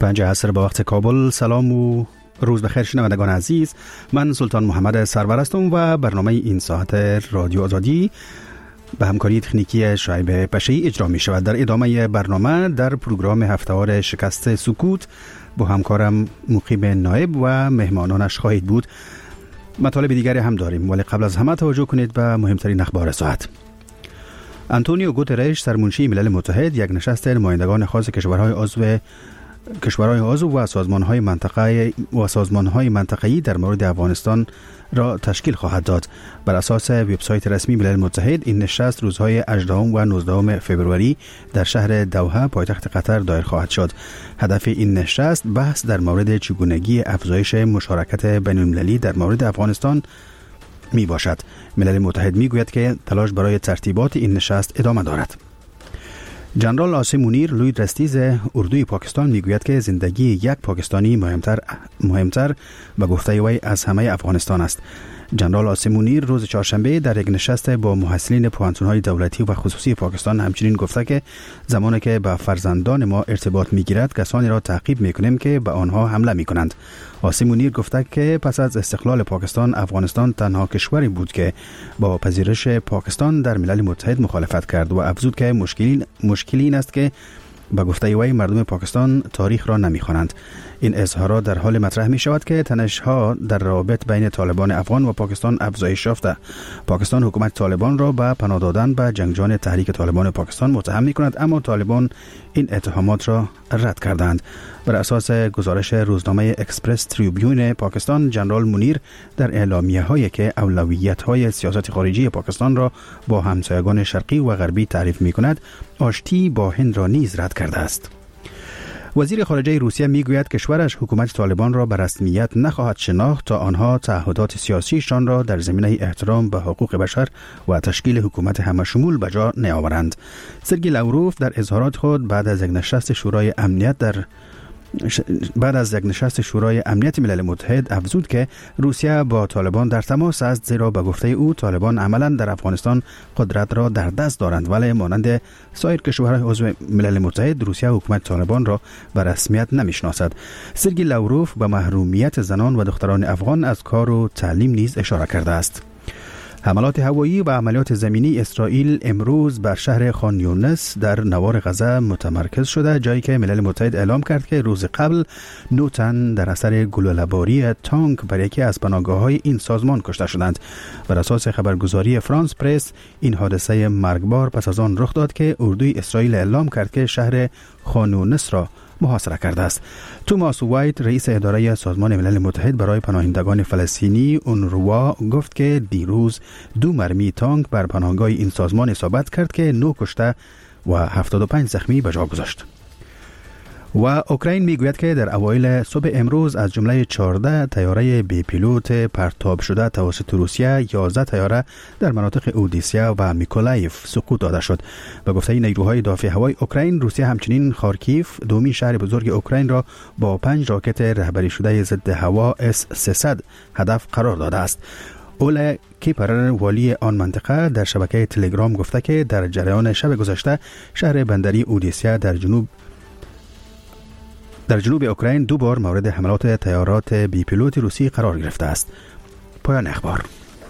5 عصر به وقت کابل. سلام و روز بخیر شنوندگان عزیز. من سلطان محمد سرور هستم و برنامه این ساعت رادیو آزادی به همکاری تکنیکی شعیب پشه‌ای اجرا می شود. در ادامه برنامه در پروگرام هفته‌وار شکست سکوت با همکارم مقیم نایب و مهمانانش خواهید بود. مطالب دیگری هم داریم، ولی قبل از همه توجه کنید به مهمترین اخبار ساعت. آنتونیو گوترش سرمنشی ملل متحد یک نشست نمایندگان خاص کشورهای عضو و سازمان‌های منطقه‌ای در مورد افغانستان را تشکیل خواهد داد. بر اساس وبسایت رسمی ملل متحد این نشست روزهای 18 و 19 فوریه در شهر دوحه پایتخت قطر دایر خواهد شد. هدف این نشست بحث در مورد چگونگی افزایش مشارکت بین‌المللی در مورد افغانستان می باشد. ملل متحد می گوید که تلاش برای ترتیبات این نشست ادامه دارد. جنرال آسم مونیر لوی درستیز اردوی پاکستان میگوید که زندگی یک پاکستانی مهمتر به گفته وی از همه افغانستان است. جنرال آسم مونیر روز چهارشنبه در یک نشست با محصلین پوهنتون‌های دولتی و خصوصی پاکستان همچنین گفته که زمانی که به فرزندان ما ارتباط میگیرد کسانی را تعقیب میکنیم که به آنها حمله میکنند. آسم مونیر گفته که پس از استقلال پاکستان افغانستان تنها کشوری بود که با پذیرش پاکستان در ملل متحد مخالفت کرد و افزود که مشکلی این است که به گفته وی مردم پاکستان تاریخ را نمی‌خوانند. این اظهارات در حال مطرح می شود که تنش‌ها در روابط بین طالبان افغان و پاکستان افزایش یافته. پاکستان حکومت طالبان را به پناه دادن به جنگجویان تحریک طالبان پاکستان متهم می‌کند، اما طالبان این اتهامات را رد کردند. بر اساس گزارش روزنامه اکسپرس تریبیون پاکستان، جنرال مونیر در اعلامیه‌هایی که اولویت‌های سیاست خارجی پاکستان را با همسایگان شرقی و غربی تعریف می‌کند، آشتی با هند را نیز رد کرده است. وزیر خارجه روسیه میگوید کشورش حکومت طالبان را به رسمیت نخواهد شناخت تا آنها تعهدات سیاسیشان را در زمینه احترام به حقوق بشر و تشکیل حکومت همه‌شمول به جا نیاورند. سرگئی لاوروف در اظهارات خود بعد از یک نشست شورای امنیت ملل متحد افزود که روسیه با طالبان در تماس است، زیرا به گفته او طالبان عملا در افغانستان قدرت را در دست دارند، ولی مانند سایر کشورهای عضو ملل متحد روسیه حکومت طالبان را به رسمیت نمیشناسد. سرگئی لاوروف به محرومیت زنان و دختران افغان از کار و تعلیم نیز اشاره کرده است. حملات هوایی و عملیات زمینی اسرائیل امروز بر شهر خان یونس در نوار غزه متمرکز شده، جایی که ملل متحد اعلام کرد که روز قبل 9 تن در اثر گلوله‌باری تانک بر یکی از پناهگاه‌های این سازمان کشته شدند. بر اساس خبرگزاری فرانس پرس این حادثه مرگبار پس از آن رخ داد که اردوی اسرائیل اعلام کرد که شهر خان یونس را محاصره کرده است. توماس وایت رئیس اداره سازمان ملل متحد برای پناهندگان فلسطینی اونروا گفت که دیروز 2 مرمی تانک بر پناهگاه این سازمان اصابت کرد که 9 کشته و 75 زخمی به جا گذاشت. و اوکراین میگوید که در اوایل صبح امروز از جمله 14 طیاره بی پیلوت پرتاب شده توسط روسیه 11 طیاره در مناطق اودیسا و میکولایف سقوط داده شد. به گفته نیروهای دافع هوایی اوکراین، روسیه همچنین خارکیف دومین شهر بزرگ اوکراین را با 5 راکت رهبری شده ضد هوا S-300 هدف قرار داده است. اولا کیپر والی آن منطقه در شبکه تلگرام گفته که در جریان شب گذشته شهر بندری اودیسا در جنوب اوکراین 2 بار مورد حملات طیارات بی پیلوت روسی قرار گرفته است. پایان اخبار.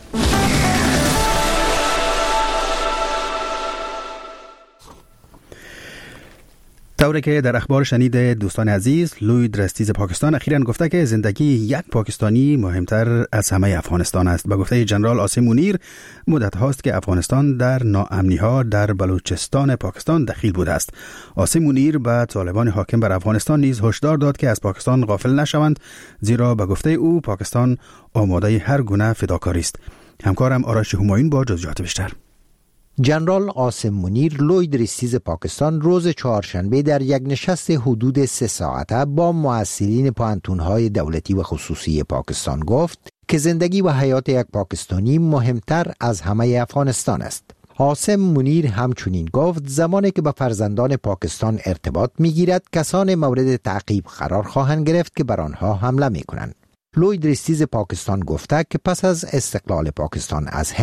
طوری که در اخبار شنید دوستان عزیز، لوی درستیز پاکستان اخیراً گفته که زندگی یک پاکستانی مهمتر از همه افغانستان است. به گفته جنرال آسم مونیر مدت هاست که افغانستان در ناامنی‌ها در بلوچستان پاکستان دخیل بوده است. آسم مونیر به طالبان حاکم بر افغانستان نیز هشدار داد که از پاکستان غافل نشوند، زیرا به گفته او پاکستان آماده هر گونه فداکاری است. همکارم آرش همایون با جزئیات بیشتر. جنرال آسم مونیر لوی درستیز پاکستان روز چهارشنبه در یک نشست حدود 3 ساعته با محصلین پوهنتون‌های دولتی و خصوصی پاکستان گفت که زندگی و حیات یک پاکستانی مهمتر از همه افغانستان است. آسم مونیر همچنین گفت زمانی که با فرزندان پاکستان ارتباط می‌گیرد کسان مورد تعقیب قرار خواهند گرفت که بر آنها حمله می‌کنند. لوی درستیز پاکستان گفته که پس از استقلال پاکستان از هند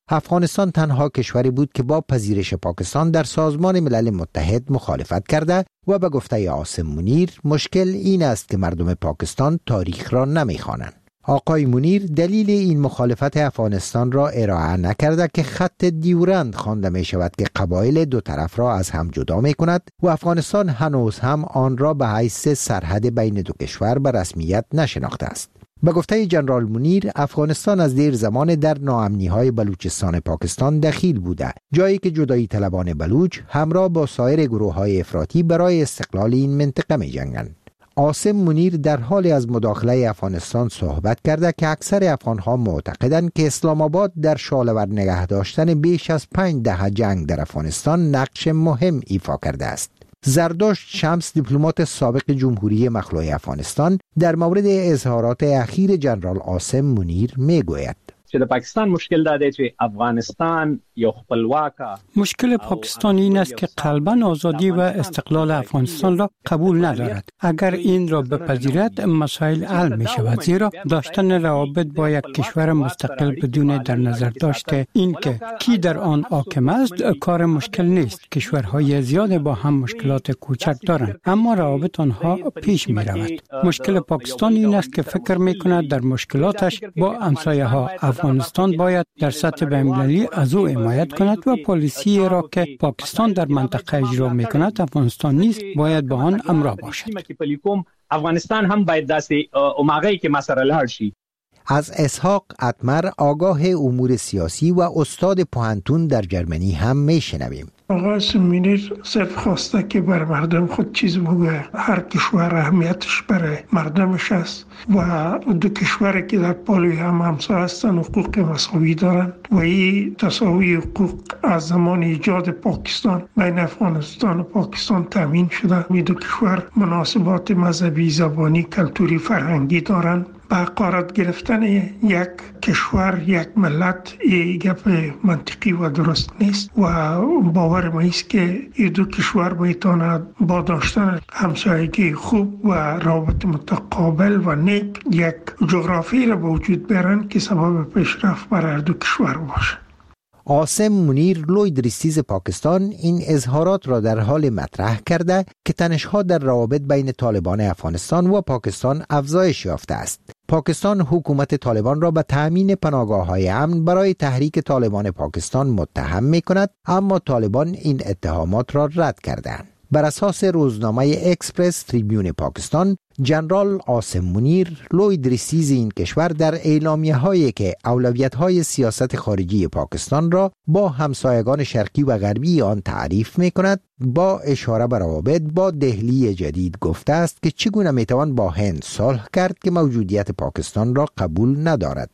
افغانستان تنها کشوری بود که با پذیرش پاکستان در سازمان ملل متحد مخالفت کرده و به گفته عاصم منیر مشکل این است که مردم پاکستان تاریخ را نمی‌خوانند. آقای منیر دلیل این مخالفت افغانستان را ارائه نکرده که خط دیورند خوانده می شود که قبایل دو طرف را از هم جدا می کند و افغانستان هنوز هم آن را به حیث سرحد بین دو کشور به رسمیت نشناخته است. به گفته جنرال منیر افغانستان از دیر زمان در ناامنی‌های بلوچستان پاکستان دخیل بوده، جایی که جدایی طلبان بلوچ همراه با سایر گروه‌های افراطی برای استقلال این منطقه می‌جنگند. عاصم منیر در حال از مداخله افغانستان صحبت کرده که اکثر افغان‌ها معتقدند که اسلام آباد در شاله‌ور نگه داشتن بیش از 5 دهه جنگ در افغانستان نقش مهم ایفا کرده است. زرداشت شمس دیپلمات سابق جمهوری مخلوع افغانستان در مورد اظهارات اخیر جنرال عاصم منیر میگوید چې د پاکستان مشکل دا دی چې افغانستان یو خپلواکه مشکل پاکستان این است که قلباً آزادی و استقلال افغانستان را قبول ندارد. اگر این را بپذیرد مسائل حل می شود، زیرا داشتن روابط با یک کشور مستقل بدون در نظر داشته این که کی در آن حاکم است کار مشکل نیست. کشورهای زیاد با هم مشکلات کوچک دارند اما روابط آنها پیش می رود. مشکل پاکستان این است که فکر می کند در مشکلاتش با همسایه ها افغانستان باید در سطح بین‌المللی از او حمایت کند و پالیسی را که پاکستان در منطقه اجرا می‌کند افغانستان نیز باید با آن همراه باشد. افغانستان هم باید داسې اوماغی که مسره لاړ شي. از اسحاق اتمر آگاه امور سیاسی و استاد پوهنتون در جرمنی هم میشنویم. آقای منیر صرف خواسته که بر مردم خود چیز بگه. هر کشور اهمیتش برای مردمش است و دو کشوری که در پالوی هم همسایه هستند حقوق مساوی دارند و این تساوی حقوق از زمان ایجاد پاکستان بین افغانستان و پاکستان تامین شده. این دو کشور مناسبات مذهبی، زبانی، کلتوری، فرهنگی دارند. با قرار گرفتن یک کشور، یک ملت، این گپ منطقی و درست نیست و باور ما است که این دو کشور میتواند با داشتن همسایگی خوب و روابط متقابل و نیک یک جغرافی را به وجود بیارن که سبب پیشرفت برای هر دو کشور باشه. عاصم منیر لوید ریستیز پاکستان این اظهارات را در حال مطرح کرده که تنش‌ها در روابط بین طالبان افغانستان و پاکستان افزایش یافته است. پاکستان حکومت طالبان را به تأمین پناهگاه‌های امن برای تحریک طالبان پاکستان متهم می‌کند، اما طالبان این اتهامات را رد کردند. بر اساس روزنامه اکسپرس تریبیون پاکستان، جنرال عاصم منیر لوید ریستیز این کشور در اعلامیه‌هایی که اولویت‌های سیاست خارجی پاکستان را با همسایگان شرقی و غربی آن تعریف می‌کند، با اشاره به روابط با دهلی جدید گفته است که چگونه می‌توان با هند صلح کرد که موجودیت پاکستان را قبول ندارد.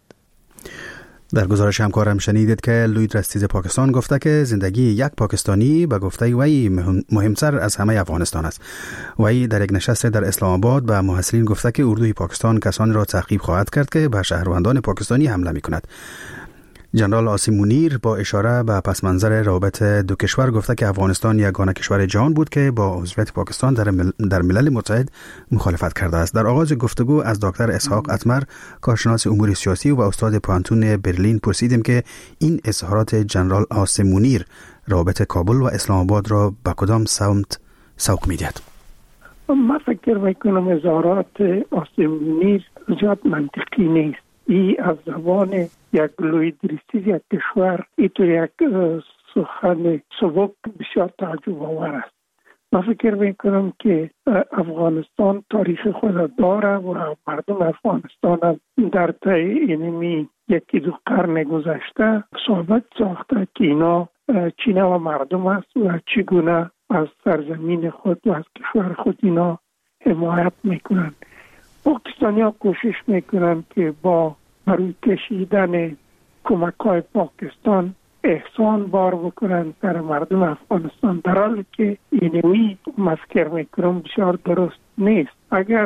در گزارش همکارم شنیدید که لوید ریستیز پاکستان گفته که زندگی یک پاکستانی به گفته وی مهمتر از همه افغانستان است. وی در یک نشست در اسلام آباد به محصلین گفته که اردوی پاکستان کسانی را تعقیب خواهد کرد که به شهروندان پاکستانی حمله می کند. جنرال عاصم منیر با اشاره به پس منظر روابط دو کشور گفته که افغانستان یگانه کشور جهان بود که با عضویت پاکستان در ملل متحد مخالفت کرده است. در آغاز گفتگو از دکتر اسحاق اتمر، کارشناس امور سیاسی و استاد پوهنتون برلین پرسیدیم که این اظهارات جنرال عاصم منیر روابط کابل و اسلام آباد را به کدام سمت سوق می‌دهد؟ من فکر می‌کنم اظهارات عاصم منیر زیاد منطقی نیست. ای از زبان یک لوید ریستیز یک کشور اینطور یک سخن سبک بسیار تعجب آور است. من فکر میکنم که افغانستان تاریخ خود داره و مردم افغانستان در طی اینمی یکی دو قرن گذشته صحبت ساخته که اینا چینه و مردم است و چگونه از سرزمین خود و از کشور خود اینا حمایت میکنن. پاکستانی ها کوشش میکنن که با بروی کشیدن کمک‌های پاکستان احسان بار بکنن سر مردم افغانستان، در حالی که اینوی مفکر میکنم بسیار درست نیست. اگر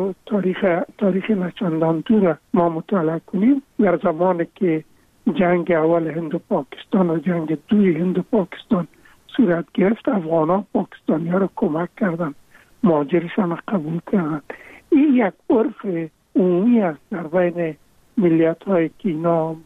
تاریخ نچندان دور ما مطالعه کنیم، در زمانی که جنگ اول هند و پاکستان و جنگ دوی هند و پاکستان صورت گرفت، افغانان پاکستانی ها را کمک کردن، مهاجرشان را قبول کردن. این یک عرف عمومی است در بین ملیت های که اینا